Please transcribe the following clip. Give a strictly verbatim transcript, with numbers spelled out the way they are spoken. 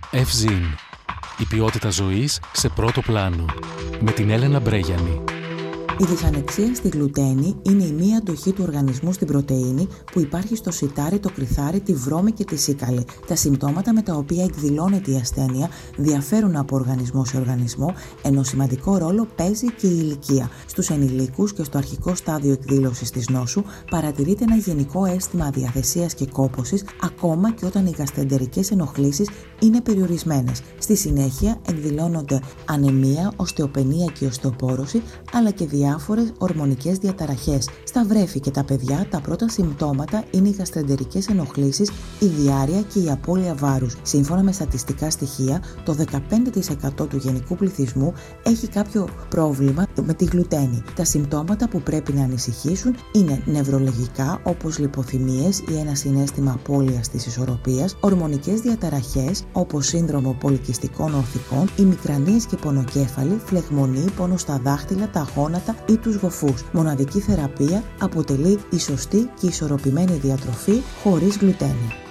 Ευζήν. Η ποιότητα ζωής σε πρώτο πλάνο. Με την Έλενα Μπρέγιανη. Η δυσανεξία στη γλουτένη είναι η μία αντοχή του οργανισμού στην πρωτεΐνη που υπάρχει στο σιτάρι, το κρυθάρι, τη βρώμη και τη σίκαλη. Τα συμπτώματα με τα οποία εκδηλώνεται η ασθένεια διαφέρουν από οργανισμό σε οργανισμό, ενώ σημαντικό ρόλο παίζει και η ηλικία. Στους ενηλίκους και στο αρχικό στάδιο εκδήλωσης της νόσου παρατηρείται ένα γενικό αίσθημα αδιαθεσίας και κόπωσης, ακόμα και όταν οι γαστρεντερικές ενοχλήσεις είναι περιορισμένες. Στη συνέχεια εκδηλώνονται ανεμία, οστεοπενία και οστεοπόρωση, αλλά και διάφορες ορμονικές διαταραχές. Στα βρέφη και τα παιδιά, τα πρώτα συμπτώματα είναι οι γαστρεντερικές ενοχλήσεις, η διάρρεια και η απώλεια βάρους. Σύμφωνα με στατιστικά στοιχεία, το δεκαπέντε τοις εκατό του γενικού πληθυσμού έχει κάποιο πρόβλημα με τη γλουτένη. Τα συμπτώματα που πρέπει να ανησυχήσουν είναι νευρολογικά, όπως λιποθυμίες ή ένα συναίσθημα απώλειας της ισορροπίας, ορμονικές διαταραχές, όπως σύνδρομο πολικυστικών ορθικών, ημικρανίες και πονοκέφαλη, φλεγμονή, πόνο στα δάχτυλα, τα γόνατα ή τους γοφούς. Μοναδική θεραπεία αποτελεί η σωστή και ισορροπημένη διατροφή χωρίς γλουτένη.